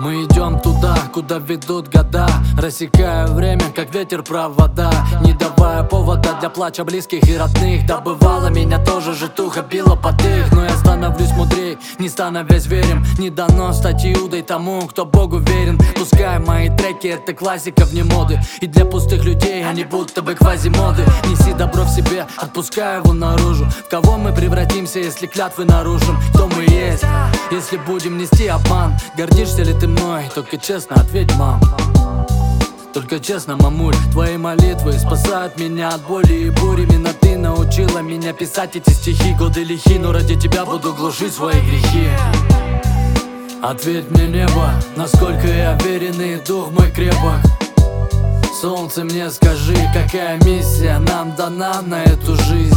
Мы идем туда, куда ведут года, рассекая время, как ветер провода, не давая повода для плача близких и родных. Да бывало, меня тоже житуха била под их, но я становлюсь мудрей, не становясь зверем. Не дано стать Иудой тому, кто Богу верен. Пускай мои треки — это классика вне моды, и для пустых людей они будто бы квазимоды. Неси добро в себе, отпускай его наружу. В кого мы превратимся, если клятвы нарушим? Кто мы есть, если будем нести обман? Гордишься ли ты мной? Только честно ответь, мам. Только честно, мамуль, твои молитвы спасают меня от боли и бурь. Именно ты научила меня писать эти стихи. Годы лихи, но ради тебя буду глушить свои грехи. Ответь мне, небо, насколько я верен и дух мой крепок. Солнце, мне скажи, какая миссия нам дана на эту жизнь.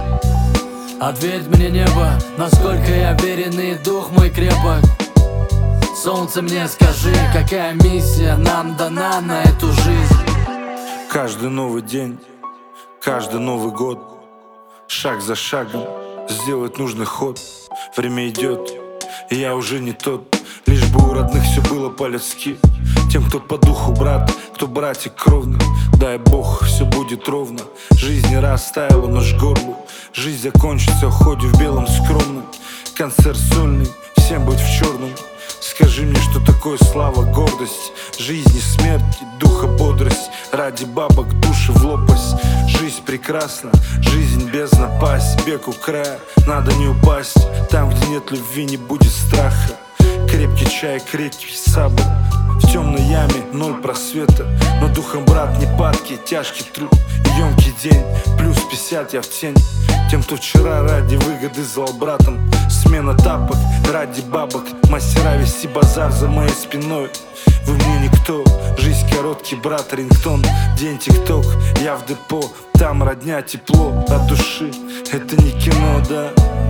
Ответь мне, небо, насколько я верен и дух мой крепок. Солнце, мне скажи, какая миссия нам дана на эту жизнь. Каждый новый день, каждый Новый год, шаг за шагом сделать нужный ход. Время идет, и я уже не тот. Лишь бы у родных все было по-людски. Тем, кто по духу брат, кто братик кровный. Дай Бог, все будет ровно. Жизнь не растаяла, нож к горлу. Жизнь закончится, уходи в белом скромном. Концерт сольный, всем быть в черном. Скажи мне, что такое слава, гордость, жизнь и смерть, и духа бодрость. Ради бабок души в лопасть. Жизнь прекрасна, жизнь без напасть. Бег у края, надо не упасть. Там, где нет любви, не будет страха. Крепкий чай, крепкий сабр. В темной яме ноль просвета, но духом брат не падкий, тяжкий труд и емкий день. Плюс 50 я в тень. Тем, кто вчера ради выгоды звал братом. Смена тапок ради бабок. Мастера вести базар за моей спиной. Вы мне никто, жизнь короткий, брат, рингтон. День тикток, я в депо. Там родня, тепло от души. Это не кино, да,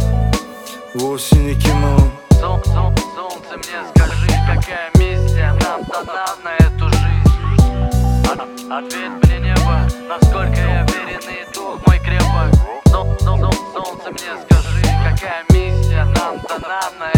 вовсе не кино. Солнце, мне скажи, какая миссия нам дана на эту жизнь. Ответь мне, небо, насколько я верен и дух мой крепок. Солнце, мне скажи, какая миссия нам дана на